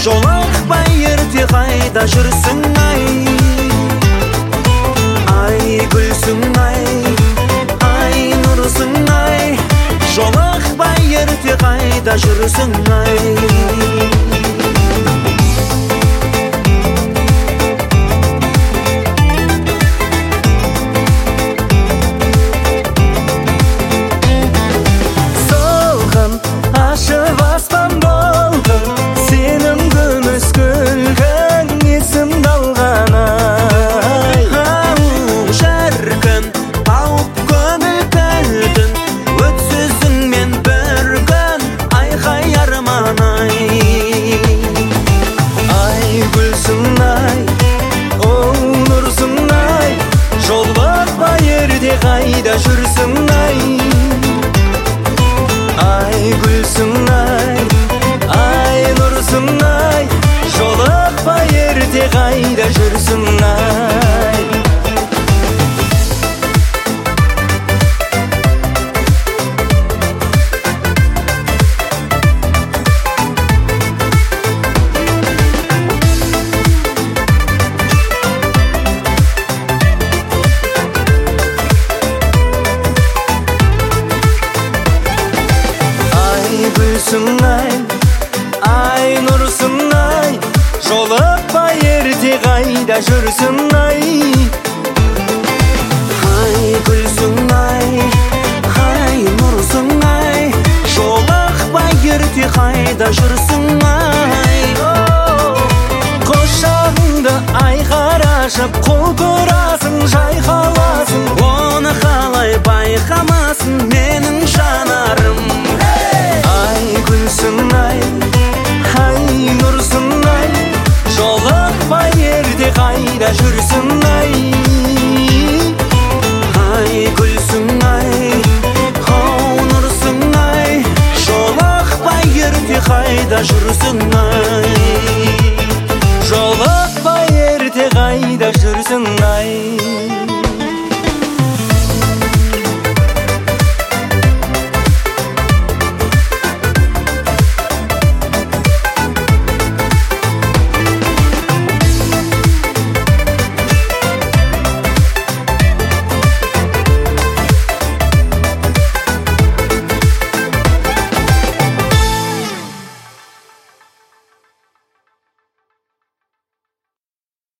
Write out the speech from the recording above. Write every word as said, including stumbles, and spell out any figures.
жолықпай ерте қайда жүрсің ай? Ай гүлсің ай, ай нұрсың ай, жолықпай ерте қайда жүрсің ай? Қайда жүрсің ай? Ай гүлсің ай, ай нұрсың ай, жолықпай ерте қайда жүрсің ай? Гүлсің ай, ай нұрсың ай, жолықпай ерте қайда жүрсің ай? Ай гүлсің ай, ай нұрсың ай, жолықпай ерте қайда жүрсің ай? Құшағыңды айқара ашып құлпырасың, жайқаласың, оны қалай байқамасын менің жанарым? Гүлсің ай, ай нұрсың ай, жолықпай ерте қайда жүрсің ай? Ай гүлсің ай, ау нұрсың ай, жолықпай ерте қайда жүрсің ай? Жолықпай ерте қайда жүрсің ай?